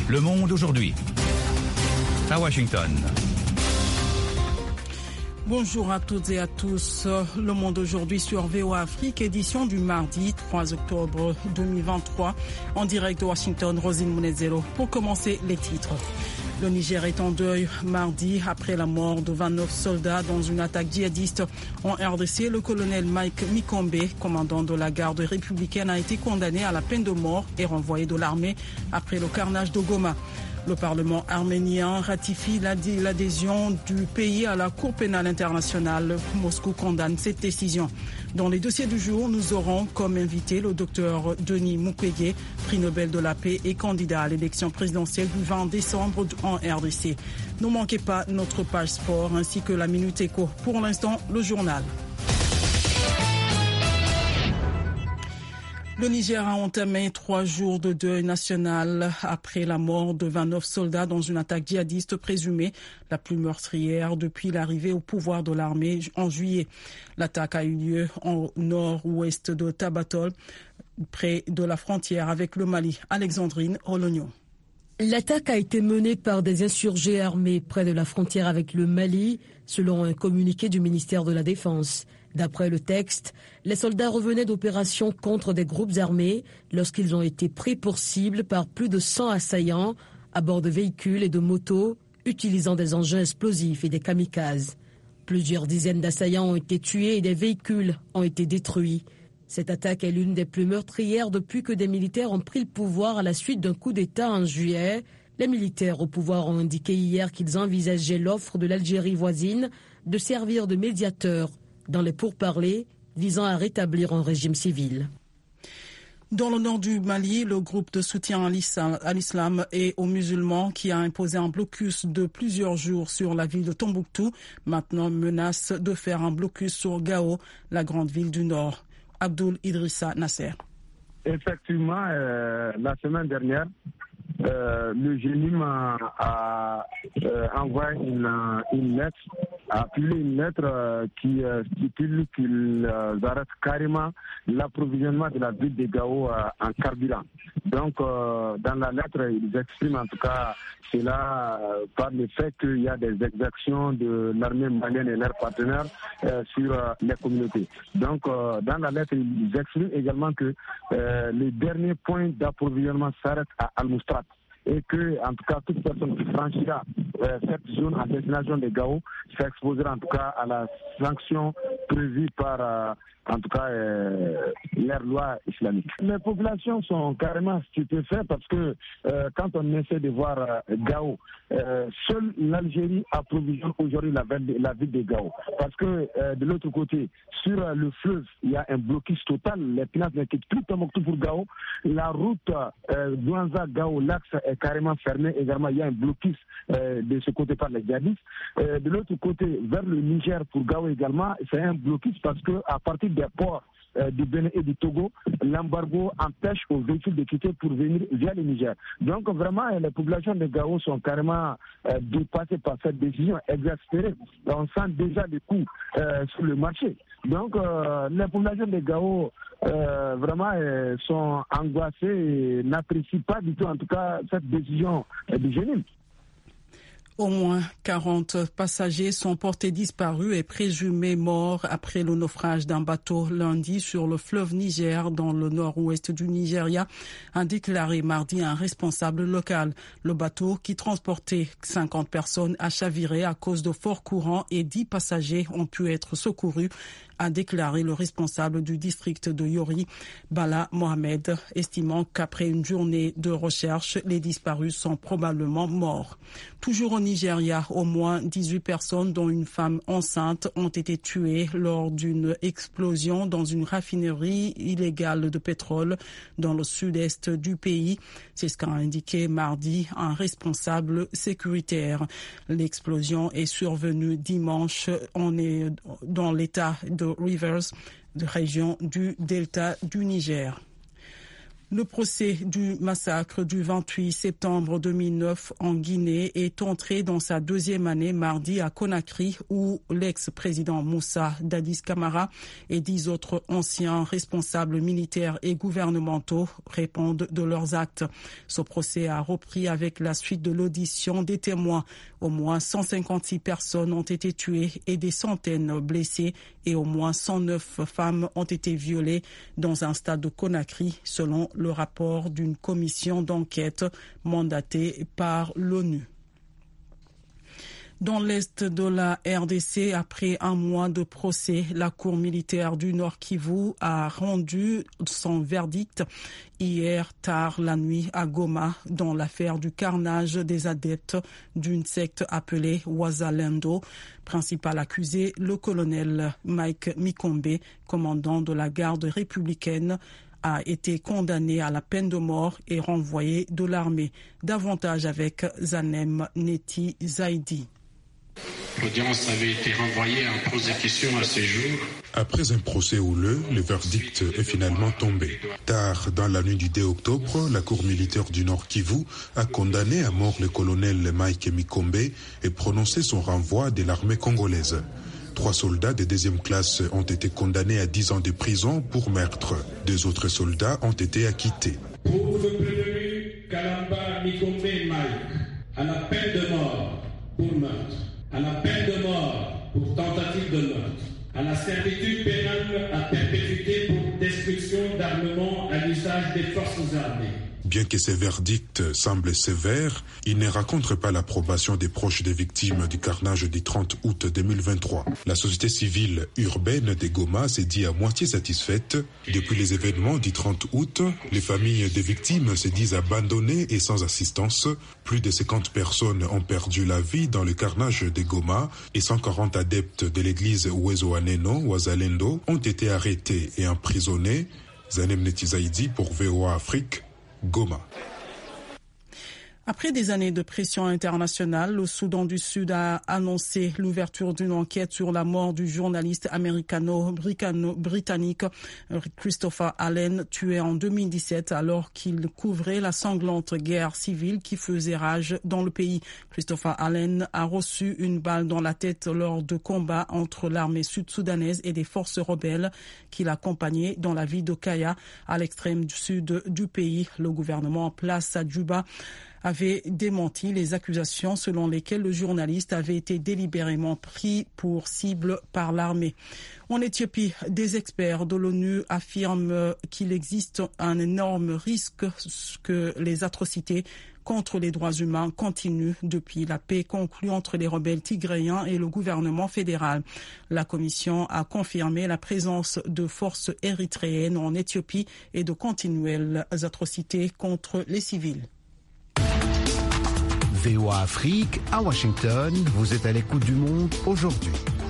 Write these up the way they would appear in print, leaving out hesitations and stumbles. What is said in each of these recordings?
Le Monde aujourd'hui. À Washington. Bonjour à toutes et à tous. Le Monde aujourd'hui sur VOA Afrique, édition du mardi 3 octobre 2023. En direct de Washington, Rosine Munezero. Pour commencer, les titres. Le Niger est en deuil mardi après la mort de 29 soldats dans une attaque djihadiste en RDC. Le colonel Mike Mikombe, commandant de la garde républicaine, a été condamné à la peine de mort et renvoyé de l'armée après le carnage de Goma. Le Parlement arménien ratifie l'adhésion du pays à la Cour pénale internationale. Moscou condamne cette décision. Dans les dossiers du jour, nous aurons comme invité le docteur Denis Mukwege, prix Nobel de la paix et candidat à l'élection présidentielle du 20 décembre en RDC. Ne manquez pas notre page sport ainsi que la Minute Éco. Pour l'instant, le journal. Le Niger a entamé 3 jours de deuil national après la mort de 29 soldats dans une attaque djihadiste présumée, la plus meurtrière depuis l'arrivée au pouvoir de l'armée en juillet. L'attaque a eu lieu au nord-ouest de Tabatol, près de la frontière avec le Mali. Alexandrine Rolognon. L'attaque a été menée par des insurgés armés près de la frontière avec le Mali, selon un communiqué du ministère de la Défense. D'après le texte, les soldats revenaient d'opérations contre des groupes armés lorsqu'ils ont été pris pour cible par plus de 100 assaillants à bord de véhicules et de motos utilisant des engins explosifs et des kamikazes. Plusieurs dizaines d'assaillants ont été tués et des véhicules ont été détruits. Cette attaque est l'une des plus meurtrières depuis que des militaires ont pris le pouvoir à la suite d'un coup d'État en juillet. Les militaires au pouvoir ont indiqué hier qu'ils envisageaient l'offre de l'Algérie voisine de servir de médiateur dans les pourparlers visant à rétablir un régime civil. Dans le nord du Mali, le groupe de soutien à l'islam et aux musulmans qui a imposé un blocus de plusieurs jours sur la ville de Tombouctou, maintenant menace de faire un blocus sur Gao, la grande ville du nord. Abdoul Idrissa Nasser. Effectivement, la semaine dernière, le GENIM a envoyé une lettre, a appelé une lettre qui stipule qu'ils arrêtent carrément l'approvisionnement de la ville de Gao en carburant. Donc, dans la lettre, ils expriment en tout cas cela par le fait qu'il y a des exactions de l'armée malienne et leurs partenaires sur les communautés. Donc, dans la lettre, ils expriment également que les derniers points d'approvisionnement s'arrêtent à Al-Moustrat et que, en tout cas, toute personne qui franchira cette zone en destination de Gao s'exposera en tout cas à la sanction prévue par, en tout cas, leur loi islamique. Les populations sont carrément stupéfaites parce que quand on essaie de voir Gao, seule l'Algérie approvisionne aujourd'hui la ville de Gao. Parce que de l'autre côté, sur le fleuve, il y a un blocus total. Les finances ne quittent plus Tombouctou pour Gao. La route Douanza-Gao, l'axe est carrément fermé. Également, il y a un blocus de ce côté par les djihadistes. De l'autre côté, vers le Niger pour Gao également, c'est un blocus parce que à partir des ports du Bénin et du Togo, l'embargo empêche aux véhicules de quitter pour venir via le Niger. Donc vraiment, les populations de Gao sont carrément dépassées par cette décision exaspérée. On sent déjà des coûts sur le marché. Donc les populations de Gao vraiment sont angoissées et n'apprécient pas du tout en tout cas cette décision du GENIM. Au moins 40 passagers sont portés disparus et présumés morts après le naufrage d'un bateau lundi sur le fleuve Niger dans le nord-ouest du Nigeria, a déclaré mardi un responsable local. Le bateau qui transportait 50 personnes a chaviré à cause de forts courants et 10 passagers ont pu être secourus, a déclaré le responsable du district de Yori, Bala Mohamed, estimant qu'après une journée de recherche, les disparus sont probablement morts. Toujours au Nigeria, au moins 18 personnes, dont une femme enceinte, ont été tuées lors d'une explosion dans une raffinerie illégale de pétrole dans le sud-est du pays. C'est ce qu'a indiqué mardi un responsable sécuritaire. L'explosion est survenue dimanche. On est dans l'état de Rivers, de région du delta du Niger. Le procès du massacre du 28 septembre 2009 en Guinée est entré dans sa deuxième année mardi à Conakry, où l'ex-président Moussa Dadis Camara et 10 autres anciens responsables militaires et gouvernementaux répondent de leurs actes. Ce procès a repris avec la suite de l'audition des témoins. Au moins 156 personnes ont été tuées et des centaines blessées et au moins 109 femmes ont été violées dans un stade de Conakry, selon le rapport d'une commission d'enquête mandatée par l'ONU. Dans l'est de la RDC, après un mois de procès, la Cour militaire du Nord Kivu a rendu son verdict hier tard la nuit à Goma dans l'affaire du carnage des adeptes d'une secte appelée Wazalendo. Principal accusé, le colonel Mike Mikombe, commandant de la garde républicaine, a été condamné à la peine de mort et renvoyé de l'armée. Davantage avec Zanem Neti Zaidi. L'audience avait été renvoyée en pose de questions à ce jour. Après un procès houleux, le verdict est finalement tombé. Tard dans la nuit du 2 octobre, la Cour militaire du Nord Kivu a condamné à mort le colonel Mike Mikombe et prononcé son renvoi de l'armée congolaise. 3 soldats de deuxième classe ont été condamnés à 10 ans de prison pour meurtre. 2 autres soldats ont été acquittés. Pour le prévenu Kalamba Mikombe Mike, à la peine de mort pour meurtre, à la peine de mort pour tentative de meurtre, à la servitude pénale à perpétuité pour destruction d'armement à l'usage des forces armées. Bien que ces verdicts semblent sévères, ils ne racontent pas l'approbation des proches des victimes du carnage du 30 août 2023. La société civile urbaine de Goma s'est dit à moitié satisfaite. Depuis les événements du 30 août, les familles des victimes se disent abandonnées et sans assistance. Plus de 50 personnes ont perdu la vie dans le carnage de Goma et 140 adeptes de l'église Wazalendo ont été arrêtés et emprisonnés. Zanem Netizaidi pour VOA Afrique. Goma. Après des années de pression internationale, le Soudan du Sud a annoncé l'ouverture d'une enquête sur la mort du journaliste américano-britannique Christopher Allen, tué en 2017 alors qu'il couvrait la sanglante guerre civile qui faisait rage dans le pays. Christopher Allen a reçu une balle dans la tête lors de combats entre l'armée sud-soudanaise et des forces rebelles qui l'accompagnaient dans la ville de Kaya, à l'extrême sud du pays. Le gouvernement en place à Djouba avait démenti les accusations selon lesquelles le journaliste avait été délibérément pris pour cible par l'armée. En Éthiopie, des experts de l'ONU affirment qu'il existe un énorme risque que les atrocités contre les droits humains continuent depuis la paix conclue entre les rebelles tigréens et le gouvernement fédéral. La Commission a confirmé la présence de forces érythréennes en Éthiopie et de continuelles atrocités contre les civils. VOA Afrique, à Washington, vous êtes à l'écoute du monde aujourd'hui.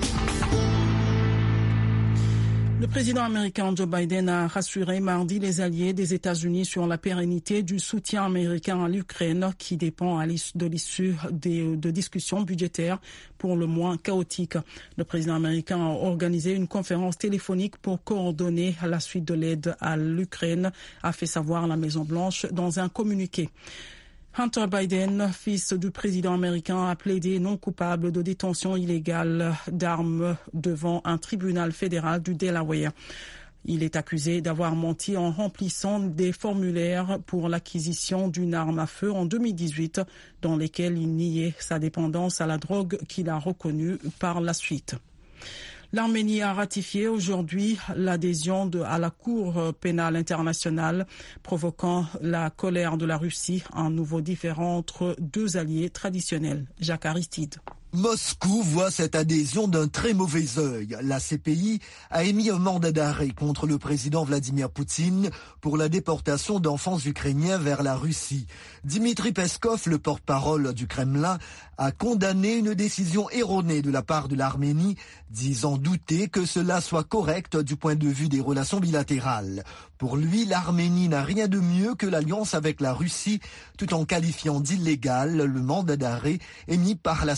Le président américain Joe Biden a rassuré mardi les alliés des États-Unis sur la pérennité du soutien américain à l'Ukraine qui dépend de l'issue de discussions budgétaires pour le moins chaotiques. Le président américain a organisé une conférence téléphonique pour coordonner la suite de l'aide à l'Ukraine, a fait savoir la Maison-Blanche dans un communiqué. Hunter Biden, fils du président américain, a plaidé non coupable de détention illégale d'armes devant un tribunal fédéral du Delaware. Il est accusé d'avoir menti en remplissant des formulaires pour l'acquisition d'une arme à feu en 2018, dans lesquels il niait sa dépendance à la drogue qu'il a reconnue par la suite. L'Arménie a ratifié aujourd'hui l'adhésion à la Cour pénale internationale, provoquant la colère de la Russie, un nouveau différend entre deux alliés traditionnels. Jacques Aristide. Moscou voit cette adhésion d'un très mauvais œil. La CPI a émis un mandat d'arrêt contre le président Vladimir Poutine pour la déportation d'enfants ukrainiens vers la Russie. Dmitri Peskov, le porte-parole du Kremlin, a condamné une décision erronée de la part de l'Arménie, disant douter que cela soit correct du point de vue des relations bilatérales. Pour lui, l'Arménie n'a rien de mieux que l'alliance avec la Russie, tout en qualifiant d'illégal le mandat d'arrêt émis par la CPI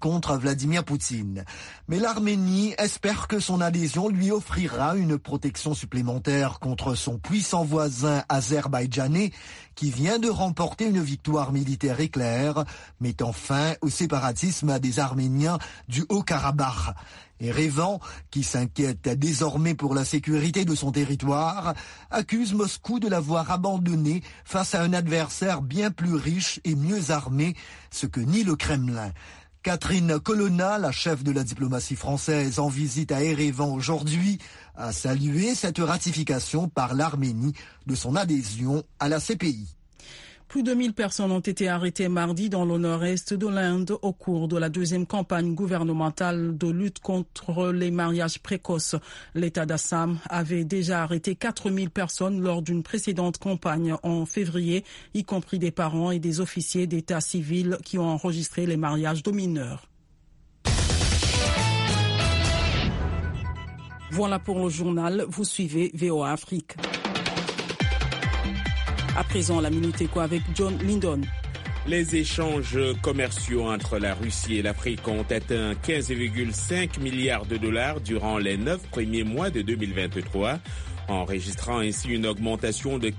contre Vladimir Poutine. Mais l'Arménie espère que son adhésion lui offrira une protection supplémentaire contre son puissant voisin azerbaïdjanais qui vient de remporter une victoire militaire éclair, mettant fin au séparatisme des Arméniens du Haut-Karabakh. Erevan, qui s'inquiète désormais pour la sécurité de son territoire, accuse Moscou de l'avoir abandonné face à un adversaire bien plus riche et mieux armé, ce que nie le Kremlin. Catherine Colonna, la chef de la diplomatie française en visite à Erevan aujourd'hui, a salué cette ratification par l'Arménie de son adhésion à la CPI. Plus de 1000 personnes ont été arrêtées mardi dans le nord-est de l'Inde au cours de la deuxième campagne gouvernementale de lutte contre les mariages précoces. L'État d'Assam avait déjà arrêté 4000 personnes lors d'une précédente campagne en février, y compris des parents et des officiers d'état civil qui ont enregistré les mariages de mineurs. Voilà pour le journal. Vous suivez VOA Afrique. À présent, la Minute Éco avec John Lindon. Les échanges commerciaux entre la Russie et l'Afrique ont atteint 15,5 milliards de dollars durant les 9 premiers mois de 2023, enregistrant ainsi une augmentation de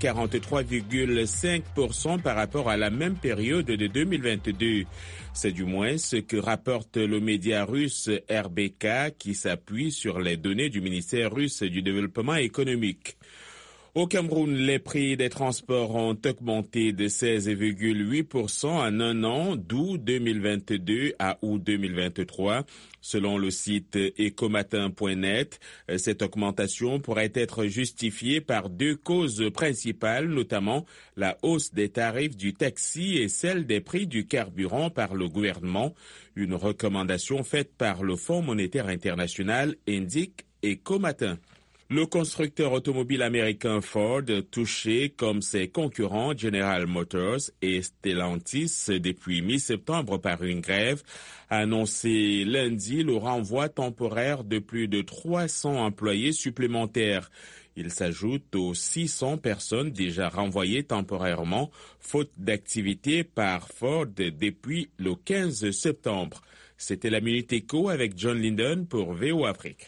43,5% par rapport à la même période de 2022. C'est du moins ce que rapporte le média russe RBK qui s'appuie sur les données du ministère russe du développement économique. Au Cameroun, les prix des transports ont augmenté de 16,8% en un an, d'août 2022 à août 2023. Selon le site ecomatin.net, cette augmentation pourrait être justifiée par deux causes principales, notamment la hausse des tarifs du taxi et celle des prix du carburant par le gouvernement. Une recommandation faite par le Fonds monétaire international, indique Ecomatin. Le constructeur automobile américain Ford, touché comme ses concurrents General Motors et Stellantis depuis mi-septembre par une grève, a annoncé lundi le renvoi temporaire de plus de 300 employés supplémentaires. Il s'ajoute aux 600 personnes déjà renvoyées temporairement, faute d'activité par Ford depuis le 15 septembre. C'était la Minute Éco avec John Lindon pour VOA Afrique.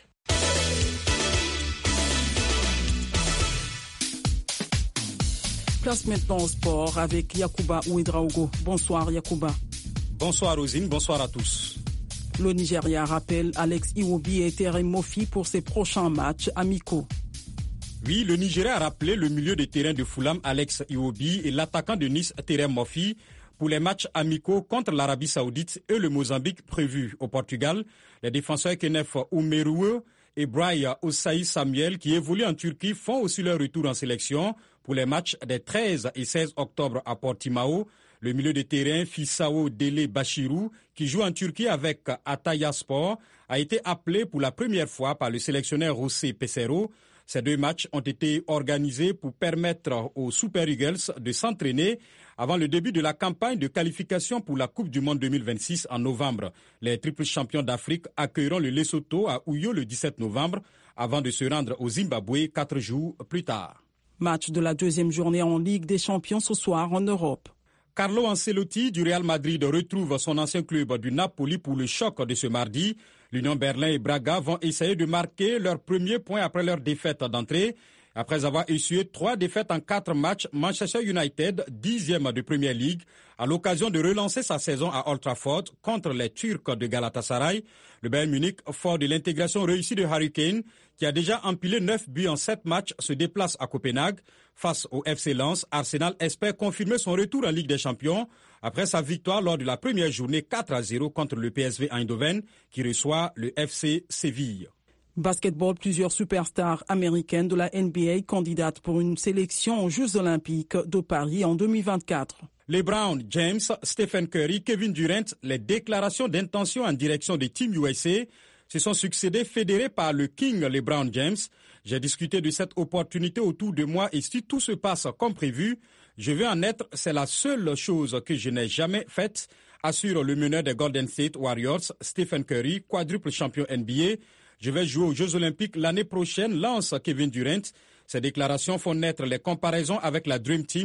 Place maintenant au sport avec Yacouba Ouedraogo. Bonsoir Yacouba. Bonsoir Rosine, bonsoir à tous. Le Nigeria rappelle Alex Iwobi et Terem Moffi pour ses prochains matchs amicaux. Oui, le Nigeria a rappelé le milieu de terrain de Fulham Alex Iwobi et l'attaquant de Nice Terem Moffi pour les matchs amicaux contre l'Arabie Saoudite et le Mozambique prévus au Portugal. Les défenseurs Kenef Oumerouwe et Braya Osaï Samuel qui évoluent en Turquie font aussi leur retour en sélection pour les matchs des 13 et 16 octobre à Portimao. Le milieu de terrain Fissao Dele Bachirou, qui joue en Turquie avec Atayaspor, a été appelé pour la première fois par le sélectionneur José Pesero. Ces deux matchs ont été organisés pour permettre aux Super Eagles de s'entraîner avant le début de la campagne de qualification pour la Coupe du Monde 2026 en novembre. Les triples champions d'Afrique accueilleront le Lesotho à Uyo le 17 novembre avant de se rendre au Zimbabwe 4 jours plus tard. Match de la deuxième journée en Ligue des Champions ce soir en Europe. Carlo Ancelotti du Real Madrid retrouve son ancien club du Napoli pour le choc de ce mardi. L'Union Berlin et Braga vont essayer de marquer leur premier point après leur défaite d'entrée. Après avoir essuyé 3 défaites en 4 matchs, Manchester United, 10e de Premier League, a l'occasion de relancer sa saison à Old Trafford contre les Turcs de Galatasaray. Le Bayern Munich, fort de l'intégration réussie de Harry Kane, qui a déjà empilé 9 buts en 7 matchs, se déplace à Copenhague. Face au FC Lens, Arsenal espère confirmer son retour en Ligue des Champions après sa victoire lors de la première journée 4-0 contre le PSV Eindhoven, qui reçoit le FC Séville. Basketball, plusieurs superstars américaines de la NBA candidates pour une sélection aux Jeux Olympiques de Paris en 2024. LeBron James, Stephen Curry, Kevin Durant, les déclarations d'intention en direction des Team USA se sont succédés fédérés par le King LeBron James. J'ai discuté de cette opportunité autour de moi et si tout se passe comme prévu, je veux en être, c'est la seule chose que je n'ai jamais faite, assure le meneur des Golden State Warriors, Stephen Curry, quadruple champion NBA. Je vais jouer aux Jeux Olympiques l'année prochaine, lance Kevin Durant. Ces déclarations font naître les comparaisons avec la Dream Team,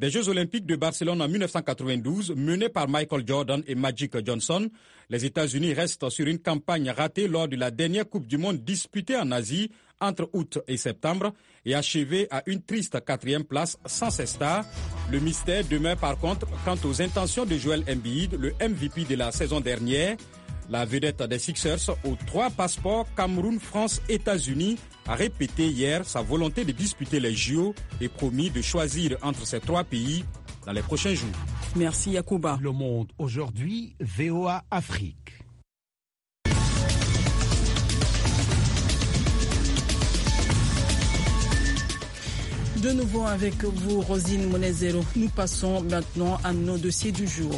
Des Jeux Olympiques de Barcelone en 1992, menés par Michael Jordan et Magic Johnson, les États-Unis restent sur une campagne ratée lors de la dernière Coupe du Monde disputée en Asie entre août et septembre et achevée à une triste 4e place sans ses stars. Le mystère demeure par contre quant aux intentions de Joel Embiid, le MVP de la saison dernière. La vedette des Sixers aux 3 passeports Cameroun, France, États-Unis a répété hier sa volonté de disputer les JO et promis de choisir entre ces 3 pays dans les prochains jours. Merci Yacouba. Le Monde aujourd'hui, VOA Afrique. De nouveau avec vous, Rosine Monezero. Nous passons maintenant à nos dossiers du jour.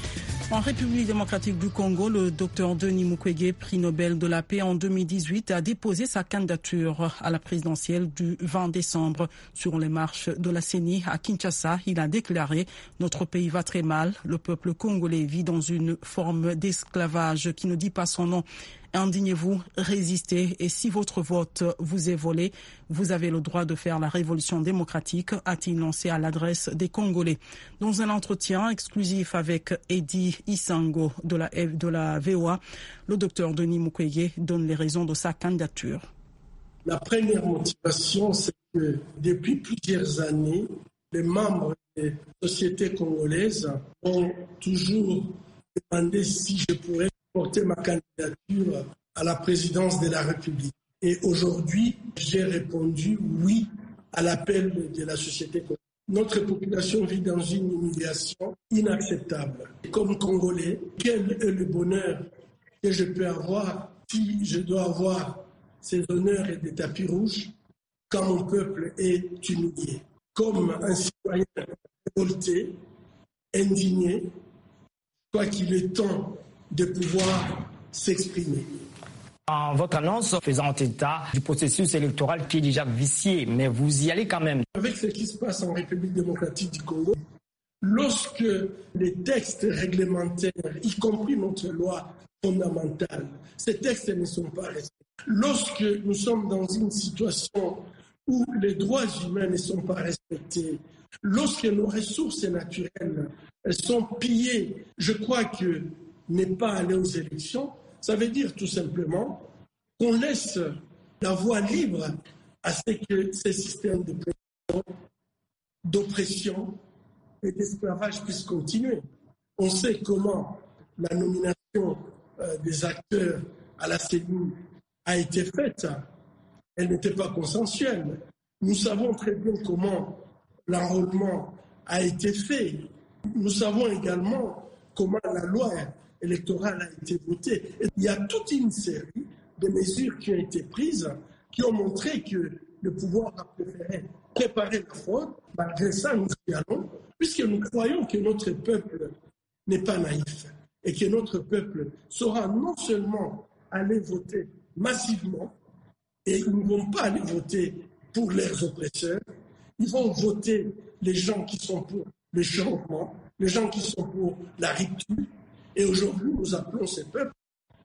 En République démocratique du Congo, le docteur Denis Mukwege, prix Nobel de la paix en 2018, a déposé sa candidature à la présidentielle du 20 décembre. Sur les marches de la CENI à Kinshasa, il a déclaré « Notre pays va très mal. Le peuple congolais vit dans une forme d'esclavage qui ne dit pas son nom. Indignez-vous, résistez et si votre vote vous est volé, vous avez le droit de faire la révolution démocratique », a-t-il lancé à l'adresse des Congolais. Dans un entretien exclusif avec Eddie Isango de la VOA, le docteur Denis Mukwege donne les raisons de sa candidature. La première motivation, c'est que depuis plusieurs années, les membres des sociétés congolaises ont toujours demandé si je pourrais porter ma candidature à la présidence de la République. Et aujourd'hui, j'ai répondu oui à l'appel de la société congolaise. Notre population vit dans une humiliation inacceptable. Comme Congolais, quel est le bonheur que je peux avoir si je dois avoir ces honneurs et des tapis rouges quand mon peuple est humilié? Comme un citoyen révolté, indigné, je crois qu'il est temps de pouvoir s'exprimer. En votre annonce faisant état du processus électoral qui est déjà vicié, mais vous y allez quand même. Avec ce qui se passe en République démocratique du Congo, lorsque les textes réglementaires, y compris notre loi fondamentale, ces textes ne sont pas respectés. Lorsque nous sommes dans une situation où les droits humains ne sont pas respectés, lorsque nos ressources naturelles sont pillées, je crois que n'est pas aller aux élections, ça veut dire tout simplement qu'on laisse la voie libre à ce que ces systèmes d'oppression et d'esclavage puissent continuer. On sait comment la nomination des acteurs à la CENI a été faite. Elle n'était pas consensuelle. Nous savons très bien comment l'enrôlement a été fait. Nous savons également comment la loi électorale a été votée. Et il y a toute une série de mesures qui ont été prises qui ont montré que le pouvoir a préféré préparer la fraude. Malgré ça, nous y allons, puisque nous croyons que notre peuple n'est pas naïf et que notre peuple saura non seulement aller voter massivement, et ils ne vont pas aller voter pour leurs oppresseurs, ils vont voter les gens qui sont pour le changement, les gens qui sont pour la rupture. Et aujourd'hui, nous appelons ces peuples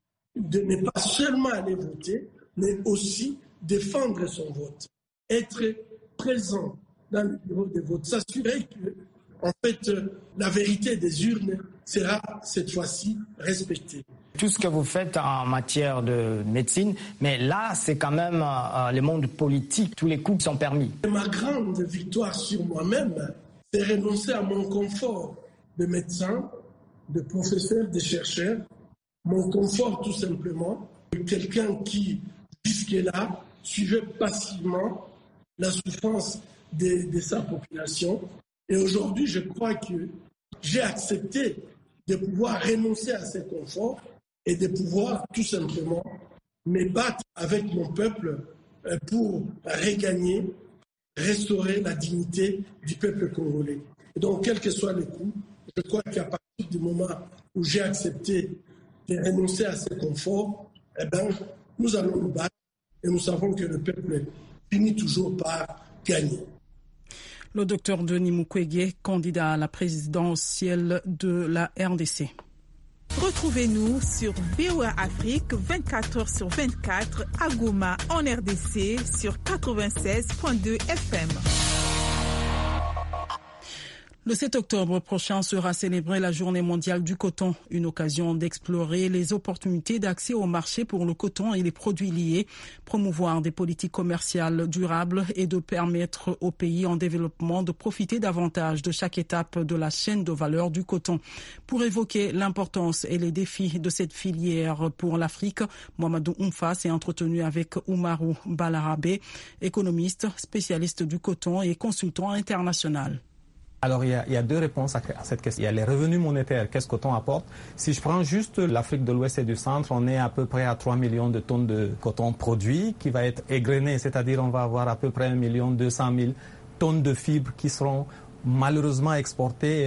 de ne pas seulement aller voter, mais aussi défendre son vote, être présent dans le bureau de vote, s'assurer que, en fait, la vérité des urnes sera cette fois-ci respectée. Tout ce que vous faites en matière de médecine, mais là, c'est quand même le monde politique, tous les coups sont permis. Ma grande victoire sur moi-même, c'est renoncer à mon confort de médecin, de professeur, de chercheur, mon confort tout simplement, de quelqu'un qui, jusque-là, suivait passivement la souffrance de sa population. Et aujourd'hui, je crois que j'ai accepté de pouvoir renoncer à ce confort et de pouvoir tout simplement me battre avec mon peuple pour regagner, restaurer la dignité du peuple congolais. Et donc, quels que soient les coûts, je crois qu'à partir du moment où j'ai accepté de renoncer à ce confort, eh bien, nous allons nous battre et nous savons que le peuple finit toujours par gagner. Le docteur Denis Mukwege, candidat à la présidentielle de la RDC. Retrouvez-nous sur VOA Afrique 24h/24 à Goma en RDC sur 96.2 FM. Le 7 octobre prochain sera célébrée la Journée mondiale du coton, une occasion d'explorer les opportunités d'accès au marché pour le coton et les produits liés, promouvoir des politiques commerciales durables et de permettre aux pays en développement de profiter davantage de chaque étape de la chaîne de valeur du coton. Pour évoquer l'importance et les défis de cette filière pour l'Afrique, Mamadou Oumfa s'est entretenu avec Oumarou Balarabe, économiste, spécialiste du coton et consultant international. Alors il y a deux réponses à cette question. Il y a les revenus monétaires, qu'est-ce que le coton apporte? Si je prends juste l'Afrique de l'Ouest et du Centre, on est à peu près à 3 millions de tonnes de coton produit qui va être égrené, c'est-à-dire on va avoir à peu près 1 200 000 tonnes de fibres qui seront malheureusement exportées et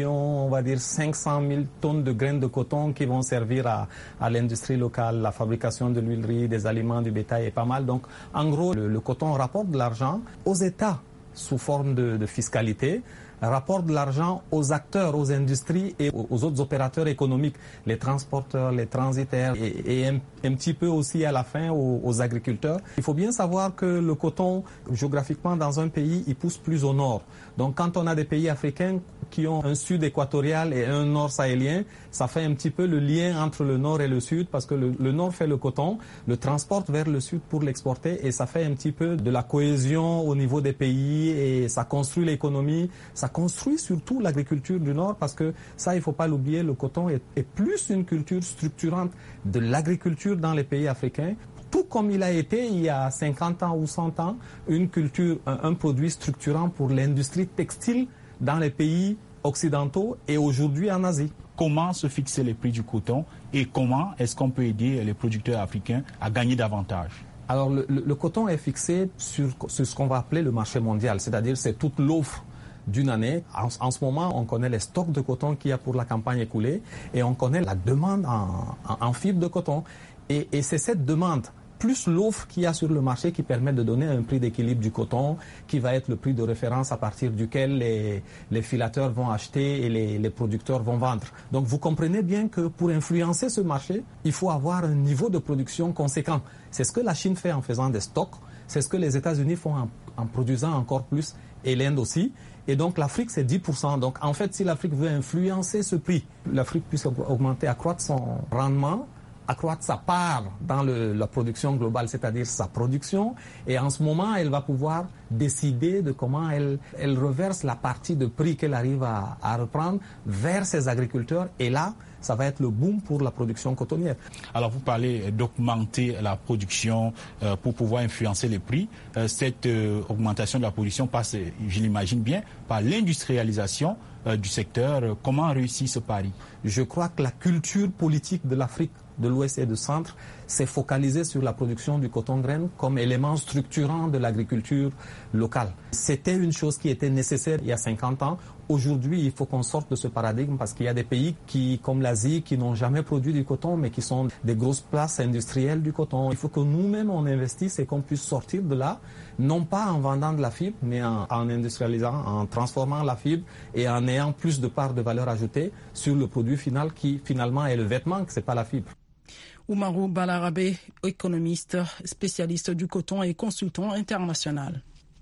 1 500 000 tonnes de graines de coton qui vont servir à l'industrie locale, la fabrication de l'huilerie, des aliments, du bétail et pas mal. Donc en gros, le coton rapporte de l'argent aux États sous forme de fiscalité, rapporte de l'argent aux acteurs, aux industries et aux autres opérateurs économiques, les transporteurs, les transitaires et un petit peu aussi à la fin aux agriculteurs. Il faut bien savoir que le coton, géographiquement dans un pays, il pousse plus au nord. Donc quand on a des pays africains qui ont un sud équatorial et un nord sahélien, ça fait un petit peu le lien entre le nord et le sud parce que le nord fait le coton, le transporte vers le sud pour l'exporter et ça fait un petit peu de la cohésion au niveau des pays et ça construit l'économie, ça construit surtout l'agriculture du Nord parce que ça, il ne faut pas l'oublier, le coton est plus une culture structurante de l'agriculture dans les pays africains, tout comme il a été il y a 50 ans ou 100 ans, une culture, un produit structurant pour l'industrie textile dans les pays occidentaux et aujourd'hui en Asie. Comment se fixer les prix du coton et comment est-ce qu'on peut aider les producteurs africains à gagner davantage? Alors le coton est fixé sur ce qu'on va appeler le marché mondial, c'est-à-dire c'est toute l'offre d'une année. En ce moment, on connaît les stocks de coton qu'il y a pour la campagne écoulée et on connaît la demande en fibres de coton. Et c'est cette demande plus l'offre qu'il y a sur le marché qui permet de donner un prix d'équilibre du coton qui va être le prix de référence à partir duquel les filateurs vont acheter et les producteurs vont vendre. Donc vous comprenez bien que pour influencer ce marché, il faut avoir un niveau de production conséquent. C'est ce que la Chine fait en faisant des stocks, c'est ce que les États-Unis font en produisant encore plus et l'Inde aussi. Et donc l'Afrique, c'est 10%. Donc en fait, si l'Afrique veut influencer ce prix, l'Afrique puisse augmenter, accroître son rendement, accroître sa part dans la production globale, c'est-à-dire sa production. Et en ce moment, elle va pouvoir décider de comment elle reverse la partie de prix qu'elle arrive à reprendre vers ses agriculteurs. Et là, ça va être le boom pour la production cotonnière. Alors vous parlez d'augmenter la production pour pouvoir influencer les prix. Cette augmentation de la production passe, je l'imagine bien, par l'industrialisation du secteur. Comment réussit ce pari? Je crois que la culture politique de l'Afrique de l'Ouest et du Centre s'est focalisée sur la production du coton-graine comme élément structurant de l'agriculture locale. C'était une chose qui était nécessaire il y a 50 ans. Aujourd'hui, il faut qu'on sorte de ce paradigme parce qu'il y a des pays comme l'Asie, qui n'ont jamais produit du coton, mais qui sont des grosses places industrielles du coton. Il faut que nous-mêmes, on investisse et qu'on puisse sortir de là, non pas en vendant de la fibre, mais en industrialisant, en transformant la fibre et en ayant plus de part de valeur ajoutée sur le produit final qui, finalement, est le vêtement, que c'est pas la fibre. Oumarou Balarabe, économiste, spécialiste du coton et consultant international.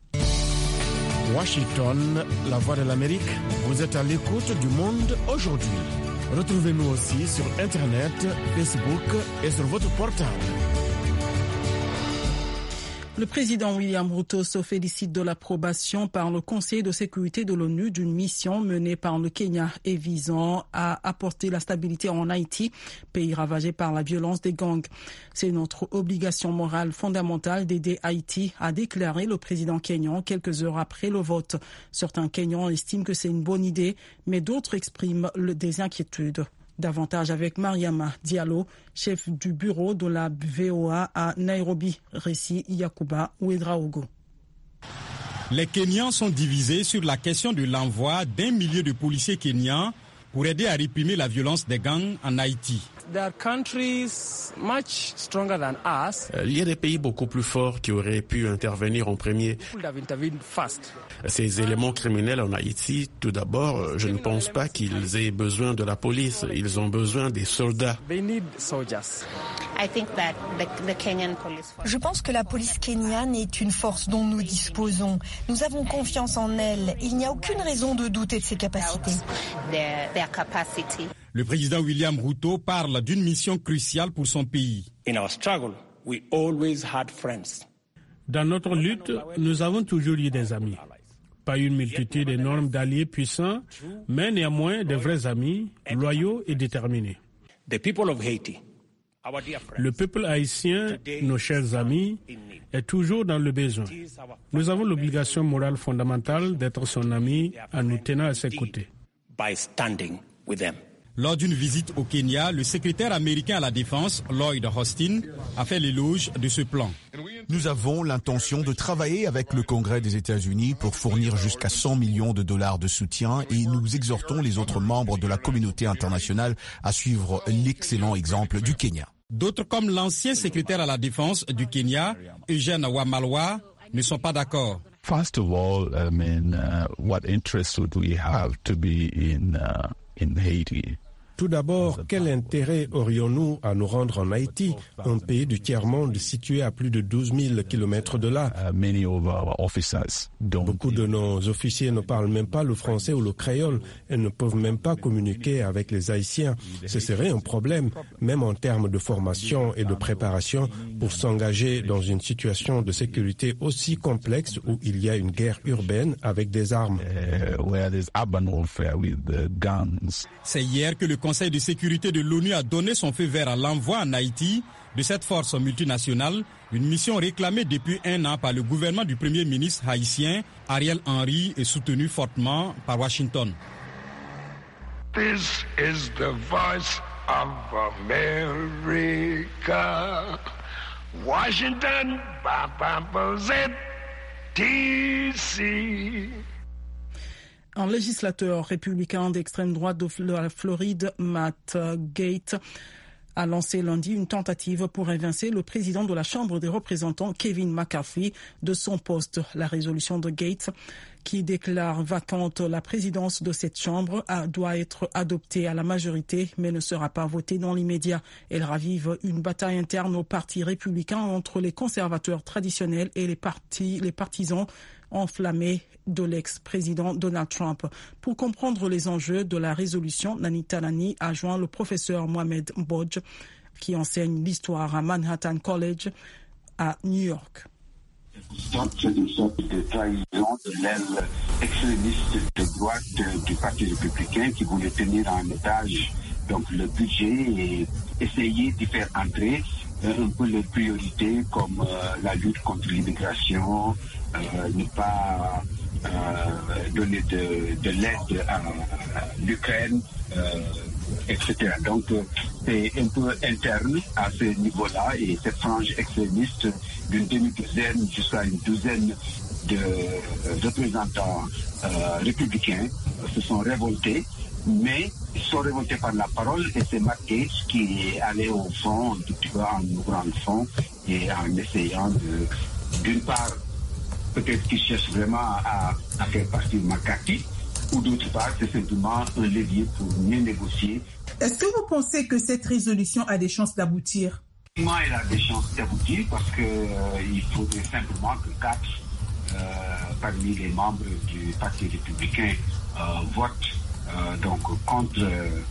Washington, la voix de l'Amérique, vous êtes à l'écoute du monde aujourd'hui. Retrouvez-nous aussi sur Internet, Facebook et sur votre portable. Le président William Ruto se félicite de l'approbation par le Conseil de sécurité de l'ONU d'une mission menée par le Kenya et visant à apporter la stabilité en Haïti, pays ravagé par la violence des gangs. C'est notre obligation morale fondamentale d'aider Haïti, a déclaré le président kényan quelques heures après le vote. Certains Kenyans estiment que c'est une bonne idée, mais d'autres expriment des inquiétudes. Davantage avec Mariama Diallo, chef du bureau de la VOA à Nairobi, Réci Yakuba Ouedraogo. Les Kenyans sont divisés sur la question de l'envoi d'1 millier de policiers kenyans pour aider à réprimer la violence des gangs en Haïti. Il y a des pays beaucoup plus forts qui auraient pu intervenir en premier. Ces éléments criminels en Haïti, tout d'abord, je ne pense pas qu'ils aient besoin de la police. Ils ont besoin des soldats. Je pense que la police kenyane est une force dont nous disposons. Nous avons confiance en elle. Il n'y a aucune raison de douter de ses capacités. Le président William Ruto parle d'une mission cruciale pour son pays. Dans notre lutte, nous avons toujours eu des amis. Pas une multitude énorme d'alliés puissants, mais néanmoins des vrais amis, loyaux et déterminés. Le peuple haïtien, nos chers amis, est toujours dans le besoin. Nous avons l'obligation morale fondamentale d'être son ami en nous tenant à ses côtés. Lors d'une visite au Kenya, le secrétaire américain à la Défense, Lloyd Austin, a fait l'éloge de ce plan. Nous avons l'intention de travailler avec le Congrès des États-Unis pour fournir jusqu'à 100 millions de dollars de soutien et nous exhortons les autres membres de la communauté internationale à suivre l'excellent exemple du Kenya. D'autres comme l'ancien secrétaire à la Défense du Kenya, Eugène Wamalwa, ne sont pas d'accord. First of all, what interest would we have to be in Haiti? Tout d'abord, quel intérêt aurions-nous à nous rendre en Haïti, un pays du tiers-monde situé à plus de 12 000 km de là? Beaucoup de nos officiers ne parlent même pas le français ou le créole et ne peuvent même pas communiquer avec les Haïtiens. Ce serait un problème, même en termes de formation et de préparation, pour s'engager dans une situation de sécurité aussi complexe où il y a une guerre urbaine avec des armes. C'est hier que le Conseil de sécurité de l'ONU a donné son feu vert à l'envoi en Haïti de cette force multinationale, une mission réclamée depuis 1 an par le gouvernement du Premier ministre haïtien Ariel Henry et soutenue fortement par Washington. This is the voice of America. Washington, DC. Un législateur républicain d'extrême droite de la Floride, Matt Gaetz, a lancé lundi une tentative pour évincer le président de la Chambre des représentants, Kevin McCarthy, de son poste. La résolution de Gaetz, qui déclare vacante la présidence de cette Chambre, doit être adoptée à la majorité, mais ne sera pas votée dans l'immédiat. Elle ravive une bataille interne au Parti républicain entre les conservateurs traditionnels et les partisans enflammés de l'ex-président Donald Trump. Pour comprendre les enjeux de la résolution, Nani Talani a joint le professeur Mohamed Mbodj, qui enseigne l'histoire à Manhattan College à New York. C'est une sorte de trahison de l'aile extrémiste de droite du Parti républicain qui voulait tenir en otage donc le budget et essayer d'y faire entrer un peu les priorités comme la lutte contre l'immigration, ne pas donner de l'aide à l'Ukraine, etc. Donc c'est un peu interne à ce niveau-là et cette frange extrémiste d'une demi-douzaine jusqu'à une douzaine de représentants républicains se sont révoltés, mais ils sont révoltés par la parole et c'est Matt Gaetz qui est allé au fond, en ouvrant le fond et en essayant d'une part, peut-être qu'ils cherchent vraiment à faire partie de McCarthy, ou d'autre part, c'est simplement un levier pour mieux négocier. Est-ce que vous pensez que cette résolution a des chances d'aboutir? Moi, elle a des chances d'aboutir parce qu'il faudrait simplement que 4 parmi les membres du Parti républicain votent donc contre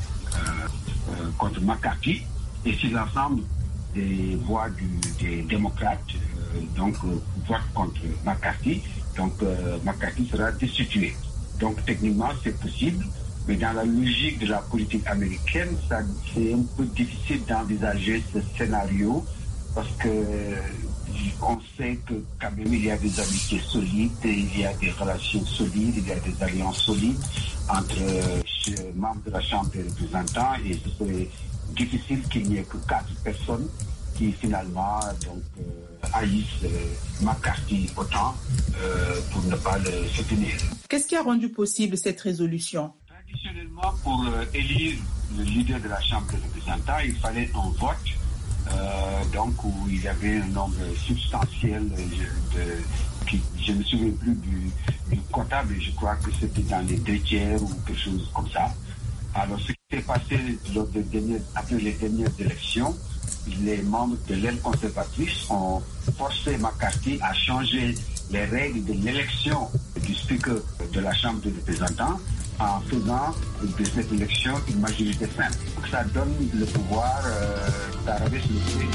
McCarthy, et si l'ensemble des voix des démocrates votent contre McCarthy, donc McCarthy sera destitué. Donc techniquement c'est possible, mais dans la logique de la politique américaine, c'est un peu difficile d'envisager ce scénario parce que on sait que quand même il y a des amitiés solides, il y a des relations solides, il y a des alliances solides entre les membres de la Chambre des représentants et ce serait difficile qu'il n'y ait que 4 personnes qui finalement haïssent McCarthy autant pour ne pas le soutenir. Qu'est-ce qui a rendu possible cette résolution? Traditionnellement, pour élire le leader de la Chambre des représentants, il fallait un vote, donc où il y avait un nombre substantiel je ne me souviens plus du quota, mais je crois que c'était dans les 2/3 ou quelque chose comme ça. Alors, ce qui s'est passé après les dernières élections, les membres de l'aile conservatrice ont forcé McCarthy à changer les règles de l'élection du speaker de la Chambre des représentants en faisant de cette élection une majorité simple. Donc, ça donne le pouvoir d'Arabie Saoudite.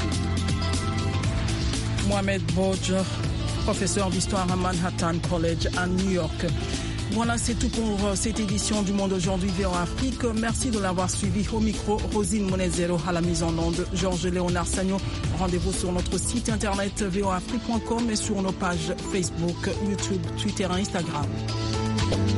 Mohamed Bodj, professeur d'histoire à Manhattan College à New York. Voilà, c'est tout pour cette édition du Monde aujourd'hui VOA Afrique. Merci de l'avoir suivi. Au micro, Rosine Monezero, à la mise en onde, Georges Léonard Sagnon. Rendez-vous sur notre site internet voafrique.com et sur nos pages Facebook, YouTube, Twitter et Instagram.